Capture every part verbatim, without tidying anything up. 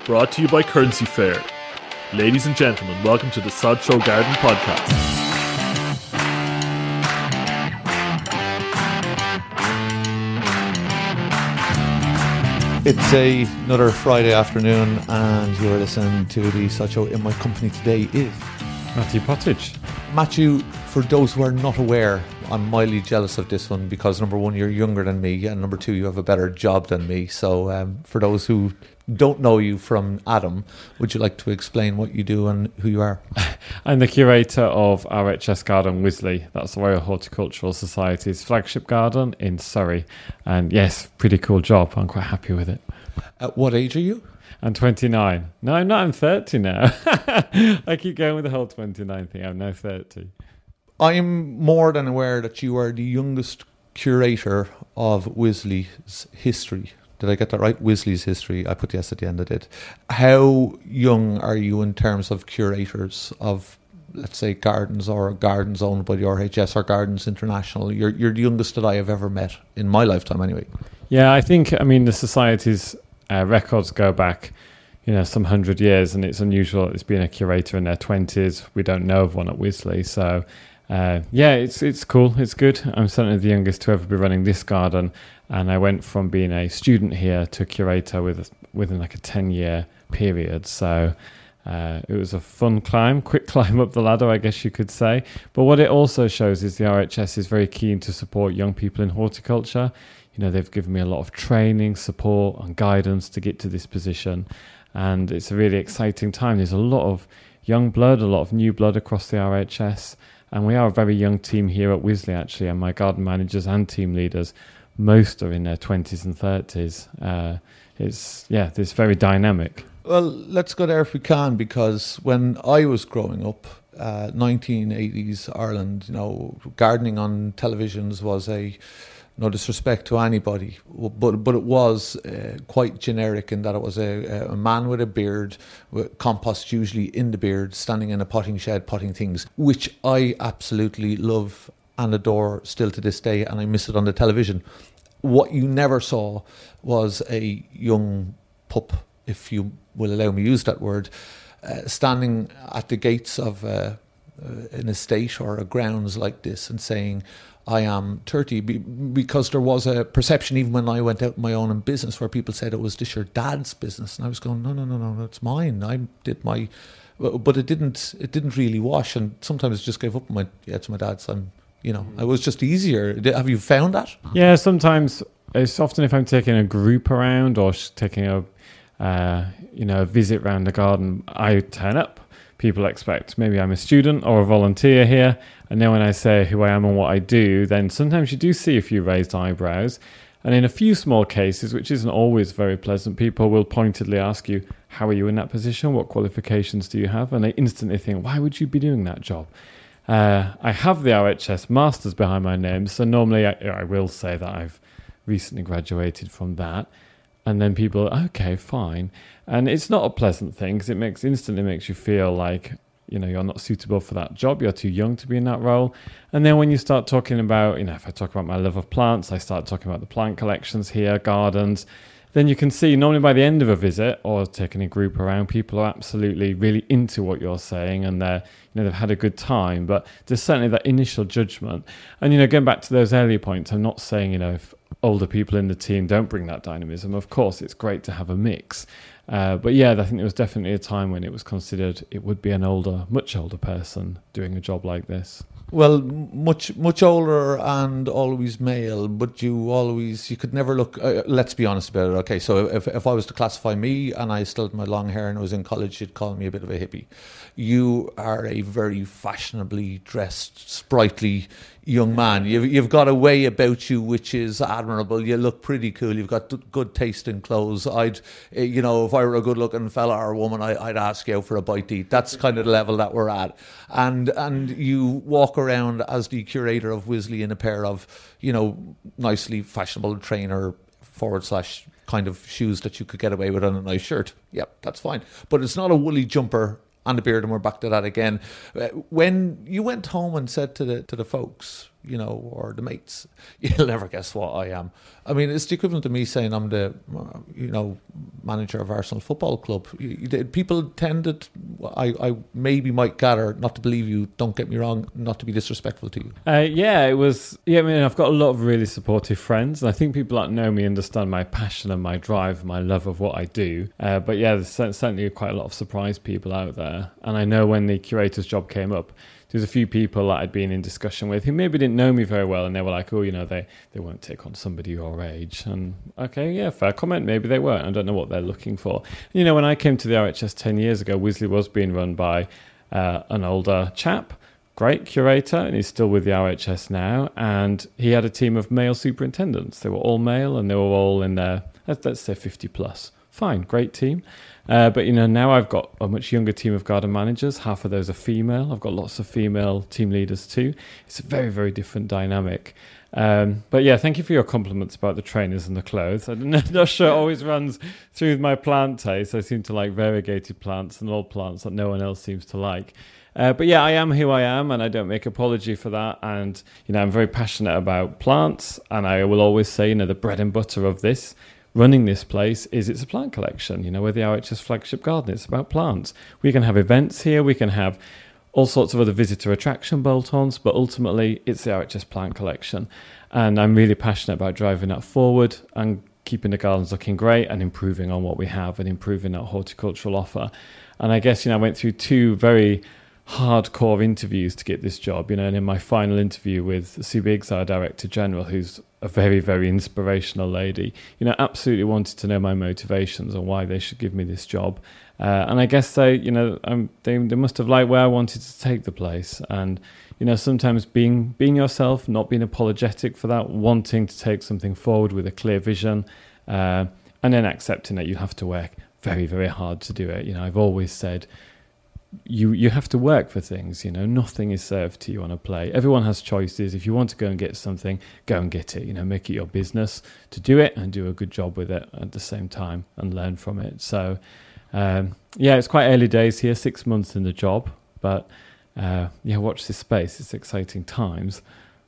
brought to you by Currency Fair. Ladies and gentlemen, welcome to the Sideshow Garden Podcast. It's a, another Friday afternoon and you're listening to the Sideshow. In my company today is Matthew Pottage. Matthew, for those who are not aware, I'm mildly jealous of this one because number one, you're younger than me, and number two, you have a better job than me. So um, for those who don't know you from Adam, would you like to explain what you do and who you are? I'm the curator of R H S Garden Wisley. That's the Royal Horticultural Society's flagship garden in Surrey. And yes, pretty cool job. I'm quite happy with it. At what age are you? I'm twenty-nine. No, I'm not. I'm thirty now. I keep going with the whole twenty-nine thing. I'm now thirty. I'm more than aware that you are the youngest curator of Wisley's history. Did I get that right? Wisley's history. I put yes at the end of it. How young are you in terms of curators of, let's say, gardens or gardens owned by the R H S or Gardens International? You're, you're the youngest that I have ever met in my lifetime anyway. Yeah, I think, I mean, the Society's uh, records go back, you know, some hundred years, and it's unusual it's being a curator in their twenties. We don't know of one at Wisley, so... Uh, yeah, it's it's cool. It's good. I'm certainly the youngest to ever be running this garden, and I went from being a student here to curator with within like a ten year period. So uh, it was a fun climb, quick climb up the ladder, I guess you could say. But what it also shows is the R H S is very keen to support young people in horticulture. You know, they've given me a lot of training, support, and guidance to get to this position, and it's a really exciting time. There's a lot of young blood, a lot of new blood across the R H S. And we are a very young team here at Wisley, actually, and my garden managers and team leaders, most are in their twenties and thirties. Uh, it's, yeah, it's very dynamic. Well, let's go there if we can, because when I was growing up, uh, nineteen eighties Ireland, you know, gardening on televisions was a... no disrespect to anybody, but but it was uh, quite generic in that it was a, a man with a beard, with compost usually in the beard, standing in a potting shed, potting things, which I absolutely love and adore still to this day, and I miss it on the television. What you never saw was a young pup, if you will allow me to use that word, uh, standing at the gates of uh, uh, an estate or a grounds like this and saying, I am thirty, because there was a perception even when I went out on my own in business where people said it was this your dad's business, and I was going, no, no, no, no, it's mine. I did my, but it didn't, it didn't really wash, and sometimes I just gave up and went, yeah, it's my dad's. I'm, you know, it was just easier. Have you found that? Yeah, sometimes it's often if I'm taking a group around or taking a, uh, you know, a visit around the garden, I turn up. People expect maybe I'm a student or a volunteer here, and then when I say who I am and what I do, then sometimes you do see a few raised eyebrows, and in a few small cases, which isn't always very pleasant, people will pointedly ask you, how are you in that position? What qualifications do you have? And they instantly think, why would you be doing that job? Uh, I have the R H S Masters behind my name, so normally I, I will say that I've recently graduated from that. And then people, okay, fine. And it's not a pleasant thing because it makes instantly makes you feel like, you know, you're not suitable for that job. You're too young to be in that role. And then when you start talking about, you know, if I talk about my love of plants, I start talking about the plant collections here, gardens, then you can see normally by the end of a visit or taking a group around, people are absolutely really into what you're saying and they're, you know, they've had a good time. But there's certainly that initial judgment. And, you know, going back to those earlier points, I'm not saying, you know, if older people in the team don't bring that dynamism. Of course, it's great to have a mix. Uh, but yeah, I think there was definitely a time when it was considered it would be an older, much older person doing a job like this. Well, much much older and always male, but you always, you could never look, uh, let's be honest about it, okay, so if if I was to classify me and I still had my long hair and I was in college, you'd call me a bit of a hippie. You are a very fashionably dressed, sprightly young man. You've, you've got a way about you which is admirable. You look pretty cool. You've got good taste in clothes. I'd, you know, if I were a good looking fella or woman, I, I'd ask you out for a bite to eat. That's kind of the level that we're at. And and you walk around as the curator of Wisley in a pair of, you know, nicely fashionable trainer forward slash kind of shoes that you could get away with on a nice shirt. Yep, that's fine. But it's not a woolly jumper and a beard, and we're back to that again. Uh, when you went home and said to the to the folks, you know, or the mates, you'll never guess what I am. I mean, it's the equivalent to me saying I'm the, you know, manager of Arsenal Football Club. You, you, people tended, I, I maybe might gather, not to believe you, don't get me wrong, not to be disrespectful to you. Uh, yeah, it was, yeah, I mean, I've got a lot of really supportive friends. And I think people that know me understand my passion and my drive, my love of what I do. Uh, but yeah, there's certainly quite a lot of surprised people out there. And I know when the curator's job came up, there's a few people that I'd been in discussion with who maybe didn't know me very well, and they were like, oh, you know, they, they won't take on somebody your age. And okay, yeah, fair comment. Maybe they weren't. I don't know what they're looking for. You know, when I came to the R H S ten years ago, Wisley was being run by uh, an older chap, great curator, and he's still with the R H S now. And he had a team of male superintendents. They were all male, and they were all in their, let's, let's say, fifty plus. Fine, great team. Uh, but, you know, now I've got a much younger team of garden managers. Half of those are female. I've got lots of female team leaders too. It's a very, very different dynamic. Um, but, yeah, thank you for your compliments about the trainers and the clothes. I'm not sure it always runs through my plant taste. I seem to like variegated plants and old plants that no one else seems to like. Uh, but, yeah, I am who I am, and I don't make apology for that. And, you know, I'm very passionate about plants, and I will always say, you know, the bread and butter of this running this place is it's a plant collection. You know, we're the R H S flagship garden. It's about plants. We can have events here. We can have all sorts of other visitor attraction bolt-ons, but ultimately it's the R H S plant collection. And I'm really passionate about driving that forward and keeping the gardens looking great and improving on what we have and improving that horticultural offer. And I guess, you know, I went through two very hardcore interviews to get this job, you know, and in my final interview with Sue Biggs, our Director General, who's a very, very inspirational lady, you know, absolutely wanted to know my motivations and why they should give me this job. Uh, and I guess they, you know, um, they, they must have liked where I wanted to take the place. And, you know, sometimes being being yourself, not being apologetic for that, wanting to take something forward with a clear vision, uh, and then accepting that you have to work very, very hard to do it. You know, I've always said, You you have to work for things, you know, nothing is served to you on a plate. Everyone has choices. If you want to go and get something, go and get it, you know, make it your business to do it and do a good job with it at the same time and learn from it. So, um, yeah, it's quite early days here, six months in the job, but uh, yeah, watch this space. It's exciting times.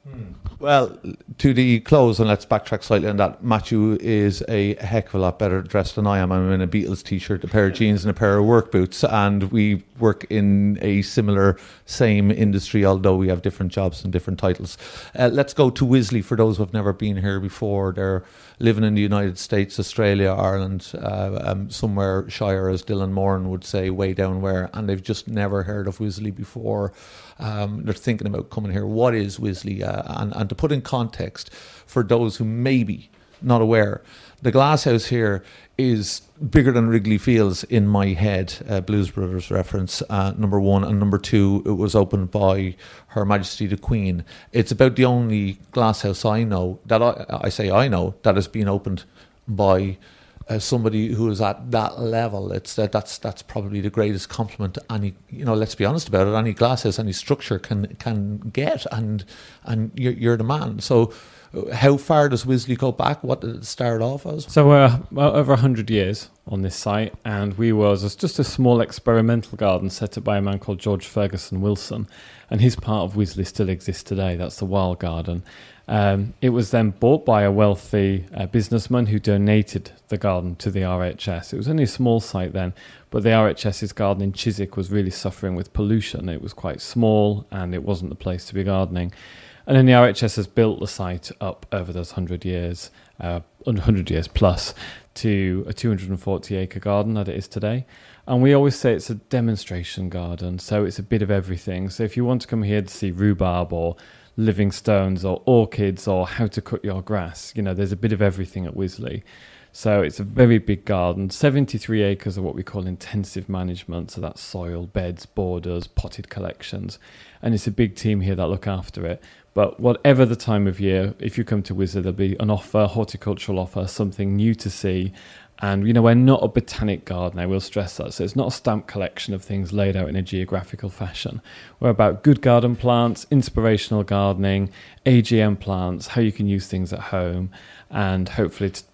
Well, to the close, and let's backtrack slightly on that. Matthew is a heck of a lot better dressed than I am. I'm in a Beatles t-shirt, a pair of jeans and a pair of work boots, and we work in a similar, same industry, although we have different jobs and different titles. Uh, let's go to Wisley for those who have never been here before. They're living in the United States, Australia, Ireland, uh, um, somewhere Shire, as Dylan Moran would say, way down where, and they've just never heard of Wisley before. Um, they're thinking about coming here. What is Wisley? Uh, and, and to put in context, for those who may be not aware, the glasshouse here is bigger than Wrigley Fields in my head, uh, Blues Brothers reference, uh, number one. And number two, it was opened by Her Majesty the Queen. It's about the only glasshouse I know, that I, I say I know, that has been opened by Uh, somebody who is at that level. It's that that's that's probably the greatest compliment any, you know, let's be honest about it, any glasshouse, any structure can can get, and and you're, you're the man. So how far does Wisley go back? What did it start off as? So we're uh, over one hundred years on this site, and we was just a small experimental garden set up by a man called George Ferguson Wilson, and his part of Wisley still exists today. That's the Wild Garden. Um, it was then bought by a wealthy uh, businessman who donated the garden to the R H S. It was only a small site then, but the R H S's garden in Chiswick was really suffering with pollution. It was quite small and it wasn't the place to be gardening. And then the R H S has built the site up over those one hundred years, uh, one hundred years plus, to a two hundred forty acre garden that it is today. And we always say it's a demonstration garden, so it's a bit of everything. So if you want to come here to see rhubarb or living stones or orchids or how to cut your grass, you know, there's a bit of everything at Wisley. So it's a very big garden, seventy-three acres of what we call intensive management. So that's soil, beds, borders, potted collections. And it's a big team here that look after it. But whatever the time of year, if you come to Wisley, there'll be an offer, horticultural offer, something new to see. And, you know, we're not a botanic garden, I will stress that. So it's not a stamp collection of things laid out in a geographical fashion. We're about good garden plants, inspirational gardening, A G M plants, how you can use things at home, and hopefully to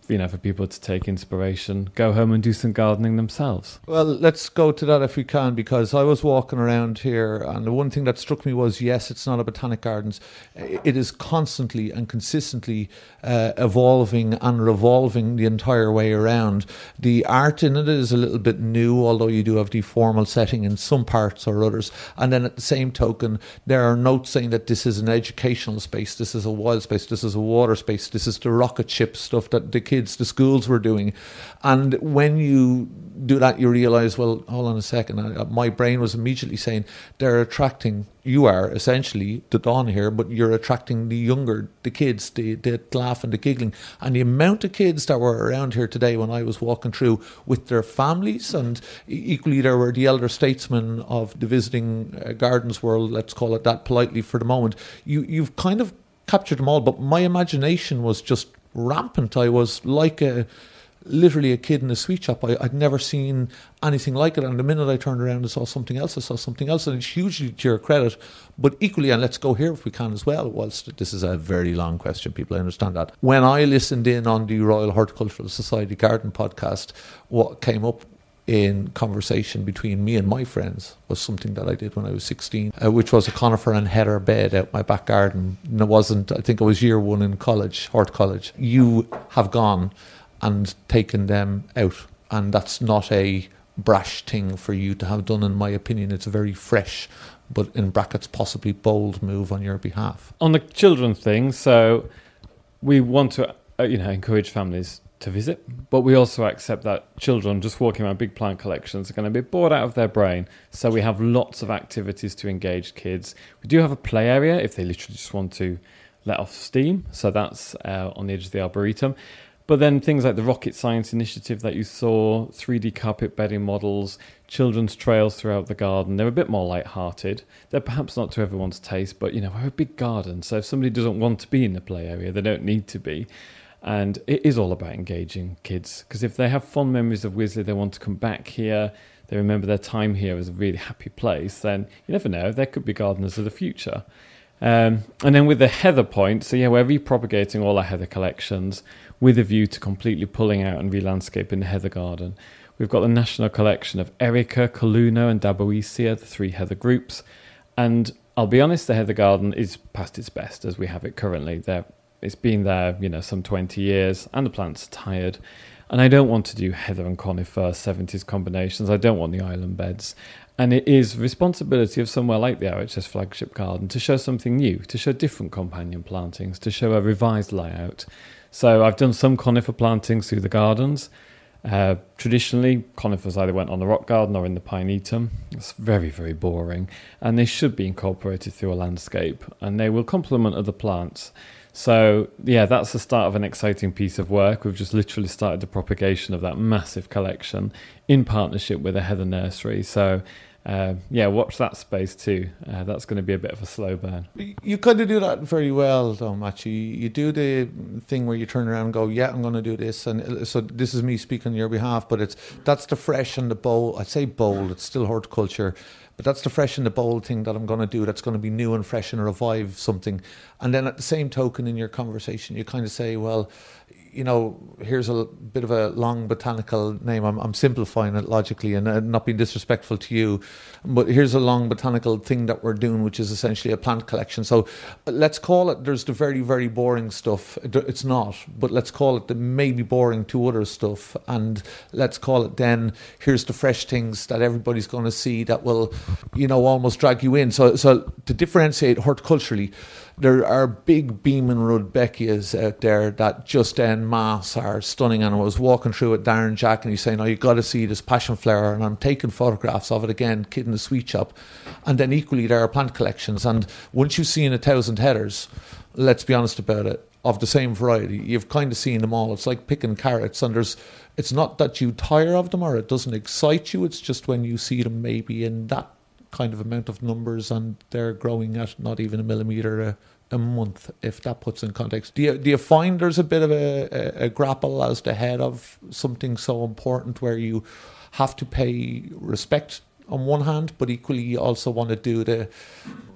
you know, for people to take inspiration, go home and do some gardening themselves. Well, let's go to that if we can, because I was walking around here and the one thing that struck me was, yes, it's not a botanic gardens. It is constantly and consistently uh, evolving and revolving the entire way around. The art in it is a little bit new, although you do have the formal setting in some parts or others. And then at the same token, there are notes saying that this is an educational space, this is a wild space, this is a water space, this is the rocket ship stuff that the kids, the schools were doing. And when you do that, you realise, well, hold on a second, I, my brain was immediately saying they're attracting, you are essentially the Dawn here, but you're attracting the younger, the kids, the, the laughing, the giggling. And the amount of kids that were around here today when I was walking through with their families, and equally there were the elder statesmen of the visiting uh, gardens world, let's call it that politely for the moment. You, you've kind of captured them all, but my imagination was just rampant. I was like a literally a kid in a sweet shop. I, I'd never seen anything like it, and the minute I turned around and saw something else, I saw something else, and it's hugely to your credit. But equally, and let's go here if we can as well, whilst this is a very long question, people, I understand that. When I listened in on the Royal Horticultural Society Garden podcast, what came up in conversation between me and my friends was something that I did when I was sixteen, uh, which was a conifer and heather bed out my back garden. And it wasn't, I think it was year one in college, Hort College. You have gone and taken them out, and that's not a brash thing for you to have done, in my opinion. It's a very fresh, but in brackets possibly bold move on your behalf. On the children thing, so we want to uh, you know encourage families to visit, but we also accept that children just walking around big plant collections are going to be bored out of their brain, so we have lots of activities to engage kids. We do have a play area if they literally just want to let off steam, so that's uh, on the edge of the Arboretum. But then things like the Rocket Science Initiative that you saw, three D carpet bedding models, children's trails throughout the garden, they're a bit more light-hearted. They're perhaps not to everyone's taste, but, you know, we're a big garden, so if somebody doesn't want to be in the play area, they don't need to be. And it is all about engaging kids, because if they have fond memories of Wisley, they want to come back here, they remember their time here as a really happy place, then you never know, there could be gardeners of the future. Um, and then with the heather point, so yeah, we're repropagating all our heather collections with a view to completely pulling out and re-landscaping the heather garden. We've got the national collection of Erica, Coluno and Daboecia, the three heather groups. And I'll be honest, the heather garden is past its best as we have it currently. They're, it's been there, you know, some twenty years, and the plants are tired. And I don't want to do heather and conifer seventies combinations. I don't want the island beds. And it is responsibility of somewhere like the R H S Flagship Garden to show something new, to show different companion plantings, to show a revised layout. So I've done some conifer plantings through the gardens. Uh, traditionally, conifers either went on the rock garden or in the pinetum. It's very, very boring. And they should be incorporated through a landscape, and they will complement other plants. So, yeah, that's the start of an exciting piece of work. We've just literally started the propagation of that massive collection in partnership with a heather nursery. So, uh, yeah, watch that space too. Uh, that's going to be a bit of a slow burn. You kind of do that very well, though, Matt. You, you do the thing where you turn around and go, yeah, I'm going to do this. And so this is me speaking on your behalf, but it's that's the fresh and the bold. I'd say bold. It's still horticulture. But that's the fresh and the bold thing that I'm going to do that's going to be new and fresh and revive something. And then at the same token in your conversation, you kind of say, well, you know, here's a bit of a long botanical name. I'm, I'm simplifying it logically and uh, not being disrespectful to you. But here's a long botanical thing that we're doing, which is essentially a plant collection. So let's call it, there's the very, very boring stuff. It's not, but let's call it the maybe boring to other stuff. And let's call it then, here's the fresh things that everybody's going to see that will, you know, almost drag you in. So, so to differentiate horticulturally, there are big Beeman Rudbeckias out there that just en masse are stunning. And I was walking through with Darren Jack and he's saying, oh, you got to see this passion flower. And I'm taking photographs of it again, kid in the sweet shop. And then equally there are plant collections. And once you've seen a thousand heathers, let's be honest about it, of the same variety, you've kind of seen them all. It's like picking carrots. And there's, it's not that you tire of them or it doesn't excite you. It's just when you see them maybe in that kind of amount of numbers and they're growing at not even a millimetre a, a month, if that puts in context. Do you, do you find there's a bit of a, a, a grapple as the head of something so important where you have to pay respect on one hand, but equally you also want to do the, let's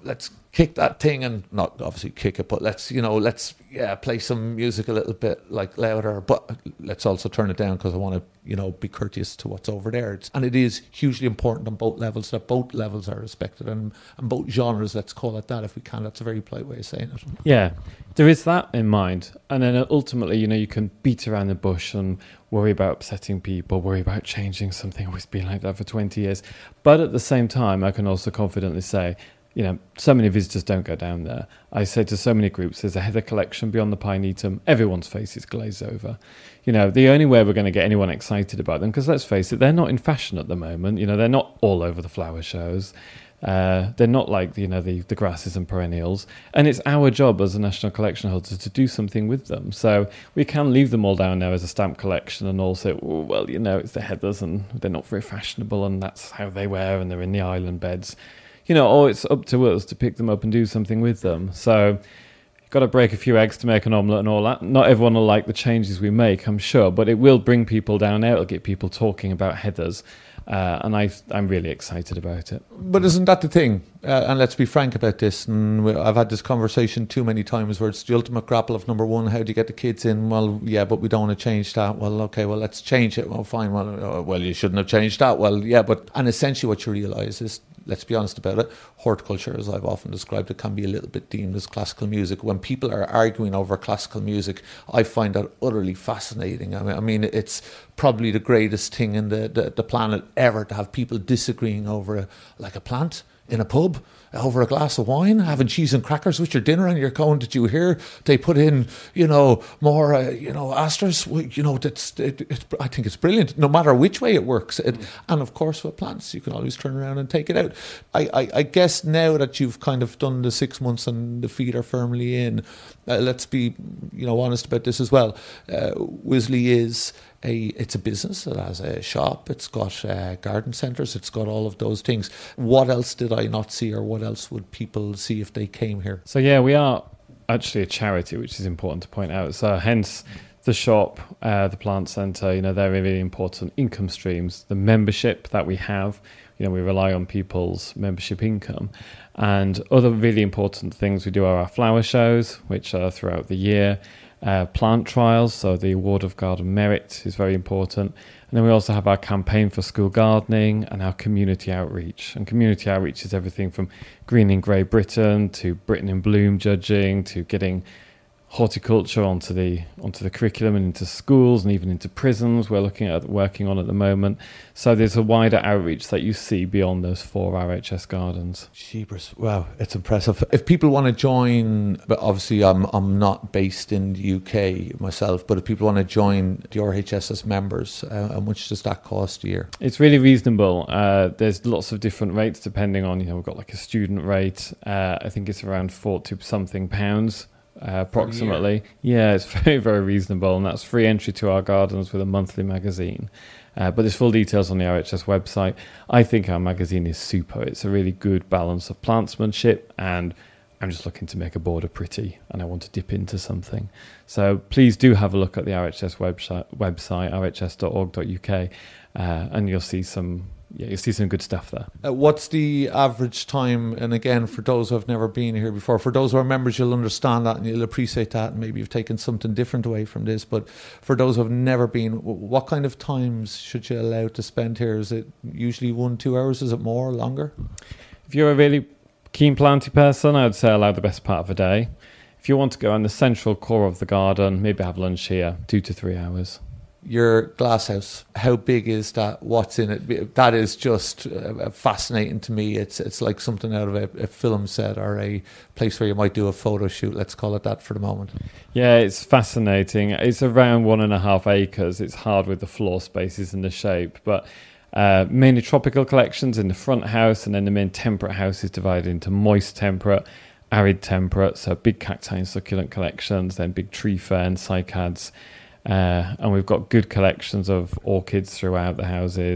kick that thing and not obviously kick it, but let's, you know, let's yeah play some music a little bit like louder, but let's also turn it down because I want to, you know, be courteous to what's over there. It's, and it is hugely important on both levels that both levels are respected and, and both genres, let's call it that if we can. That's a very polite way of saying it. Yeah, there is that in mind. And then ultimately, you know, you can beat around the bush and worry about upsetting people, worry about changing something. Always been like that for twenty years. But at the same time, I can also confidently say, you know, so many visitors don't go down there. I say to so many groups, there's a heather collection beyond the Pinetum. Everyone's face is glazed over. You know, the only way we're going to get anyone excited about them, because let's face it, they're not in fashion at the moment. You know, they're not all over the flower shows. Uh, they're not like, you know, the, the grasses and perennials. And it's our job as a national collection holder to do something with them. So we can leave them all down there as a stamp collection and also, oh, well, you know, it's the heathers and they're not very fashionable and that's how they wear and they're in the island beds. You know, or it's up to us to pick them up and do something with them. So you've got to break a few eggs to make an omelette and all that. Not everyone will like the changes we make, I'm sure, but it will bring people down there. It'll get people talking about heathers. Uh, and I, I'm really excited about it. But isn't that the thing? Uh, and let's be frank about this. And we, I've had this conversation too many times where it's the ultimate grapple of number one. How do you get the kids in? Well, yeah, but we don't want to change that. Well, okay, well, let's change it. Well, fine. Well, uh, well, you shouldn't have changed that. Well, yeah, but and essentially what you realise is, let's be honest about it, horticulture, as I've often described it, can be a little bit deemed as classical music. When people are arguing over classical music, I find that utterly fascinating. I mean, I mean it's probably the greatest thing in the, the, the planet ever to have people disagreeing over a, like a plant in a pub over a glass of wine, having cheese and crackers with your dinner, and you're going, did you hear they put in, you know, more, uh, you know, asters? You know, that's, it, it, I think it's brilliant, no matter which way it works. It, and of course, with plants, you can always turn around and take it out. I, I, I guess now that you've kind of done the six months and the feet are firmly in, uh, let's be, you know, honest about this as well. Uh, Wisley is a, it's a business. It has a shop. It's got uh, garden centres. It's got all of those things. What else did I not see, or what else would people see if they came here? So yeah, we are actually a charity, which is important to point out. So hence the shop, uh, the plant centre, you know, they're really important income streams. The membership that we have, you know, we rely on people's membership income. And other really important things we do are our flower shows, which are throughout the year. Uh, plant trials, so the Award of Garden Merit is very important. And then we also have our campaign for school gardening and our community outreach. And community outreach is everything from Greening Great Britain to Britain in Bloom judging to getting horticulture onto the onto the curriculum and into schools and even into prisons we're looking at working on at the moment. So there's a wider outreach that you see beyond those four R H S gardens. Jeepers, wow, it's impressive. If people want to join, but obviously I'm I'm not based in the U K myself, but if people want to join the R H S as members, uh, how much does that cost a year? It's really reasonable. Uh, there's lots of different rates depending on, you know, we've got like a student rate. Uh, I think it's around forty something pounds. Uh, approximately. Yeah, it's very, very reasonable, and that's free entry to our gardens with a monthly magazine. Uh, but there's full details on the R H S website. I think our magazine is super. It's a really good balance of plantsmanship, and I'm just looking to make a border pretty, and I want to dip into something. So please do have a look at the R H S website, website r h s dot org dot u k, uh, and you'll see some Yeah, you see some good stuff there. Uh, what's the average time? And again, for those who have never been here before, for those who are members, you'll understand that and you'll appreciate that. And maybe you've taken something different away from this. But for those who have never been, what kind of times should you allow to spend here? Is it usually one, two hours? Is it more, longer? If you're a really keen planty person, I would say allow the best part of a day. If you want to go in the central core of the garden, maybe have lunch here, two to three hours. Your glasshouse, how big is that? What's in it? That is just uh, fascinating to me. It's it's like something out of a, a film set or a place where you might do a photo shoot. Let's call it that for the moment. Yeah, it's fascinating. It's around one and a half acres. It's hard with the floor spaces and the shape, but uh, mainly tropical collections in the front house, and then the main temperate house is divided into moist temperate, arid temperate, so big cacti and succulent collections, then big tree fern, cycads. Uh, and we've got good collections of orchids throughout the houses,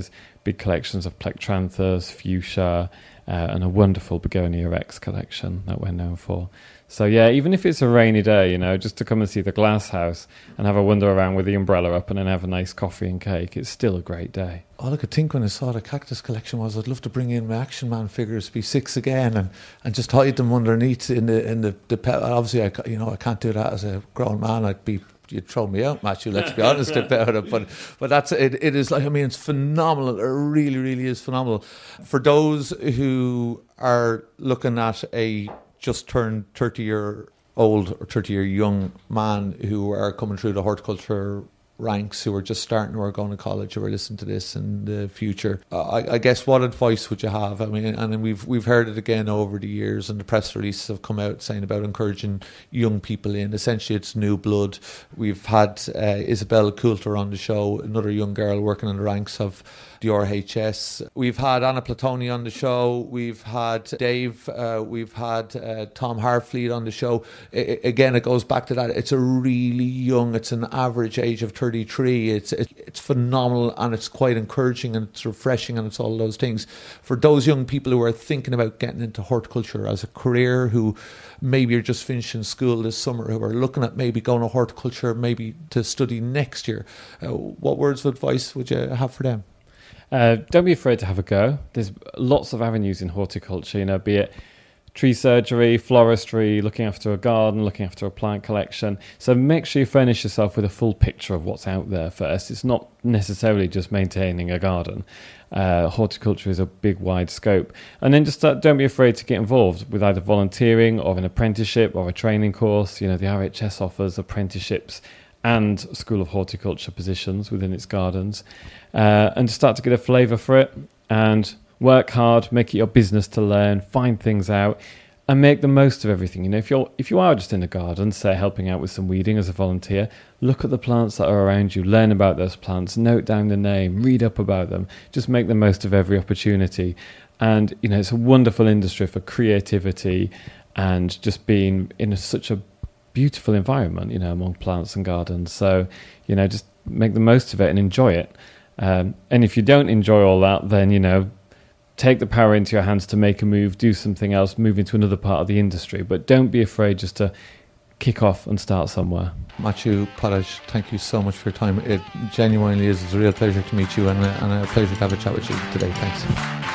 big collections of plectranthus, fuchsia, uh, and a wonderful Begonia Rex collection that we're known for. So yeah, even if it's a rainy day, you know, just to come and see the glass house and have a wander around with the umbrella up and then have a nice coffee and cake, it's still a great day. All I could think when I saw the cactus collection was I'd love to bring in my Action Man figures, be six again, and, and just hide them underneath in the in the, the pe- obviously I ca- you know I can't do that as a grown man. I'd be you'd throw me out, Matthew. Let's be honest about it. But but that's it. It is like I mean it's phenomenal. It really really is phenomenal. For those who are looking at a just turned thirty year old or thirty year young man who are coming through the horticulture ranks, who are just starting, who are going to college, who are listening to this in the future, uh, I, I guess what advice would you have? I mean, and we've we've heard it again over the years, and the press releases have come out saying about encouraging young people in. Essentially, it's new blood. We've had uh, Isabel Coulter on the show, another young girl working in the ranks of the R H S. We've had Anna Platoni on the show. We've had Dave. Uh, we've had uh, Tom Harfleet on the show. I, again, it goes back to that. It's a really young. It's an average age of thirty-three. It's it, it's phenomenal, and it's quite encouraging, and it's refreshing, and it's all those things for those young people who are thinking about getting into horticulture as a career, who maybe are just finishing school this summer, who are looking at maybe going to horticulture, maybe to study next year. Uh, what words of advice would you have for them? Uh, don't be afraid to have a go. There's lots of avenues in horticulture, you know, be it tree surgery, floristry, looking after a garden, looking after a plant collection. So make sure you furnish yourself with a full picture of what's out there first. It's not necessarily just maintaining a garden. Uh, horticulture is a big, wide scope. And then just start, don't be afraid to get involved with either volunteering or an apprenticeship or a training course. You know, the R H S offers apprenticeships and School of Horticulture positions within its gardens, uh, and start to get a flavour for it, and work hard, make it your business to learn, find things out, and make the most of everything. You know, if you're if you are just in a garden, say helping out with some weeding as a volunteer, look at the plants that are around you, learn about those plants, note down the name, read up about them, just make the most of every opportunity. And you know, it's a wonderful industry for creativity and just being in a, such a beautiful environment, you know, among plants and gardens. So, you know, just make the most of it and enjoy it. Um, and if you don't enjoy all that, then, you know, take the power into your hands to make a move, do something else, move into another part of the industry. But don't be afraid just to kick off and start somewhere. Matthew Podage, thank you so much for your time. It genuinely is. It's a real pleasure to meet you, and a, and a pleasure to have a chat with you today. Thanks.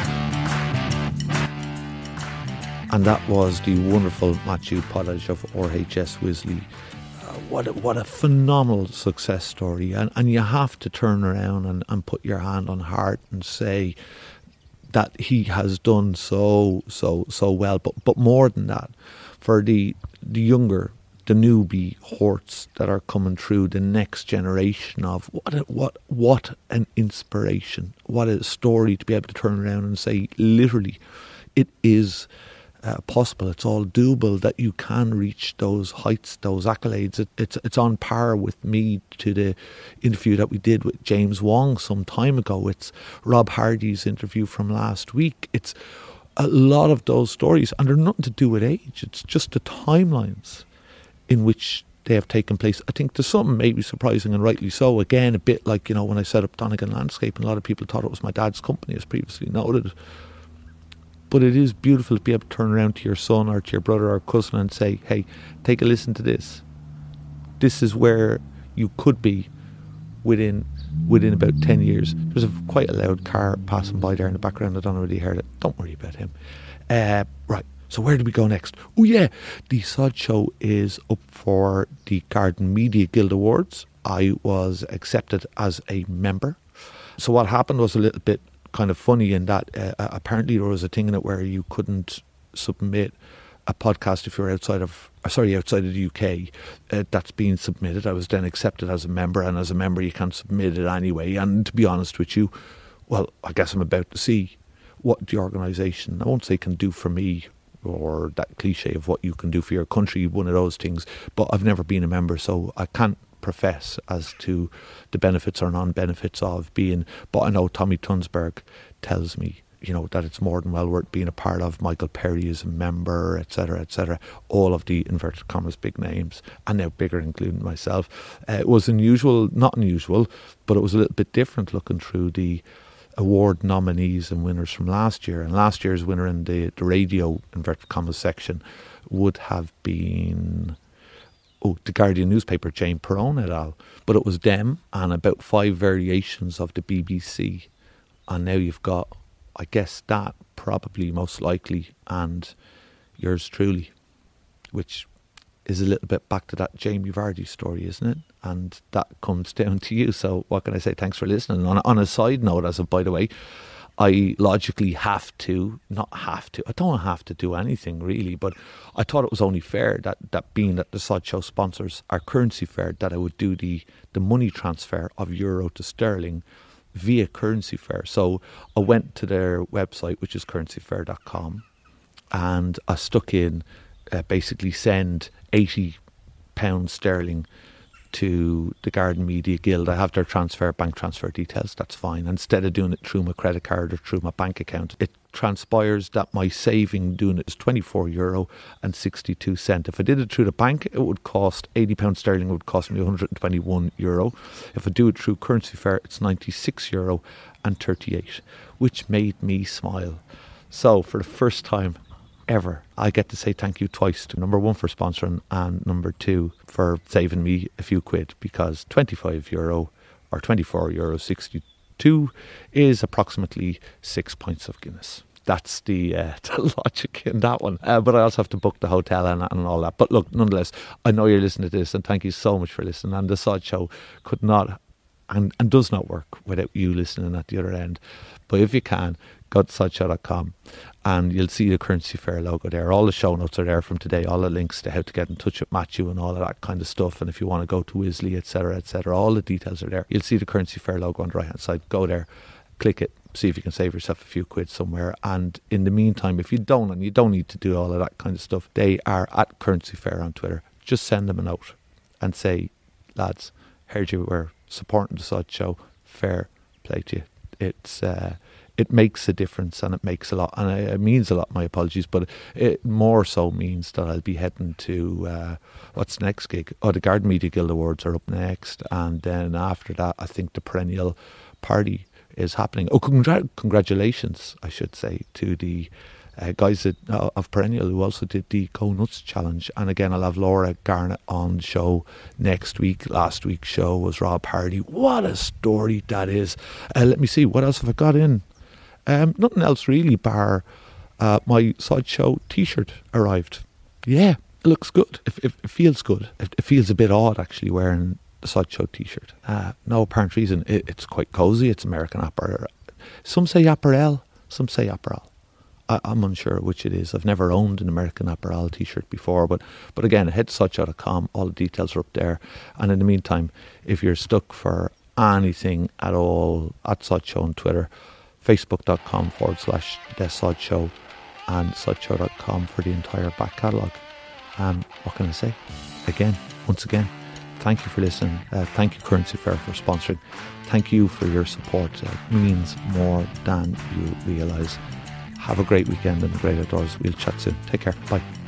And that was the wonderful Matthew Podage of R H S Wisley. Uh, what, a, what a phenomenal success story. And, and you have to turn around and, and put your hand on heart and say that he has done so, so, so well. But but more than that, for the the younger, the newbie horts that are coming through, the next generation of what a, what what an inspiration. What a story to be able to turn around and say, literally, it is Uh, possible, it's all doable, that you can reach those heights, those accolades. It, it's it's on par with me to the interview that we did with James Wong some time ago. It's Rob Hardy's interview from last week. It's a lot of those stories, and they're nothing to do with age. It's just the timelines in which they have taken place. I think to some maybe surprising, and rightly so. Again, a bit like, you know, when I set up Donegan Landscape, and a lot of people thought it was my dad's company, as previously noted. But it is beautiful to be able to turn around to your son or to your brother or cousin and say, hey, take a listen to this. This is where you could be within within about ten years. There's a quite a loud car passing by there in the background. I don't know whether you heard it. Don't worry about him. Uh, right, so where do we go next? Oh yeah, the Sod Show is up for the Garden Media Guild Awards. I was accepted as a member. So what happened was a little bit kind of funny in that uh, apparently there was a thing in it where you couldn't submit a podcast if you're outside of uh, sorry outside of the U K. Uh, that's being submitted. I was then accepted as a member, and as a member you can't submit it anyway. And to be honest with you, well, I guess I'm about to see what the organisation, I won't say can do for me, or that cliche of what you can do for your country, one of those things, but I've never been a member, so I can't profess as to the benefits or non-benefits of being, but I know Tommy Tunsberg tells me, you know, that it's more than well worth being a part of. Michael Perry is a member, et cetera, et cetera. All of the inverted commas big names, and now bigger, including myself. Uh, it was unusual, not unusual, but it was a little bit different looking through the award nominees and winners from last year. And last year's winner in the, the radio, inverted commas, section would have been, oh, the Guardian newspaper, Jane Perrone et al. But it was them and about five variations of the B B C. And now you've got, I guess, that probably most likely, and yours truly, which is a little bit back to that Jamie Vardy story, isn't it? And that comes down to you. So what can I say? Thanks for listening. On a, on a side note, as a by the way, I logically have to, not have to, I don't have to do anything really, but I thought it was only fair that, that being that the Sod Show sponsors our currency fair, that I would do the, the money transfer of euro to sterling via Currency Fair. So I went to their website, which is currency fair dot com, and I stuck in uh, basically send eighty pounds sterling to the Garden Media Guild. I have their transfer, bank transfer details, that's fine. Instead of doing it through my credit card or through my bank account, it transpires that my saving doing it is twenty-four euro and sixty-two cent. If I did it through the bank, it would cost eighty pounds sterling, it would cost me one hundred twenty-one euro. If I do it through Currency Fair, it's ninety-six euro and thirty-eight, which made me smile. So for the first time ever, I get to say thank you twice to number one for sponsoring and number two for saving me a few quid, because twenty-five euro or twenty-four euro sixty-two is approximately six pints of Guinness. That's the, uh, the logic in that one. Uh, but I also have to book the hotel and, and all that. But look, nonetheless, I know you're listening to this, and thank you so much for listening. And the Sod Show could not and, and does not work without you listening at the other end. But if you can, go to sod show dot com and you'll see the Currency Fair logo there. All the show notes are there from today, all the links to how to get in touch with Matthew and all of that kind of stuff. And if you want to go to Wisley, et cetera, et cetera, all the details are there. You'll see the Currency Fair logo on the right hand side. Go there, click it, see if you can save yourself a few quid somewhere. And in the meantime, if you don't, and you don't need to do all of that kind of stuff, they are at Currency Fair on Twitter. Just send them a note and say, lads, heard you were supporting the Sod Show, fair play to you. It's uh, it makes a difference, and it makes a lot, and it means a lot. My apologies, but it more so means that I'll be heading to uh, what's the next gig? Oh, the Garden Media Guild Awards are up next, and then after that, I think the perennial party is happening. Oh, congr- congratulations, I should say, to the uh, guys at, uh, of Perennial who also did the Go Nuts Challenge. And again, I'll have Laura Garnett on the show next week. Last week's show was Rob Hardy. What a story that is. Uh, let me see, what else have I got in? Um, nothing else really, bar uh, my Sod Show t-shirt arrived. Yeah, it looks good. It, it, it feels good. It, it feels a bit odd actually wearing the Sod Show t-shirt. Uh, no apparent reason. It, it's quite cozy. It's American apparel. Some say apparel, some say apparel. I, I'm unsure which it is. I've never owned an American apparel t-shirt before, but but again, head to sod show dot com. All the details are up there. And in the meantime, if you're stuck for anything at all, at Sod Show on Twitter, facebook.com forward slash The Sod Show, and sod show dot com for the entire back catalogue. Um, what can I say? Again, once again, thank you for listening. Uh, thank you, Currency Fair, for sponsoring. Thank you for your support. It means more than you realise. Have a great weekend in the great outdoors. We'll chat soon. Take care. Bye.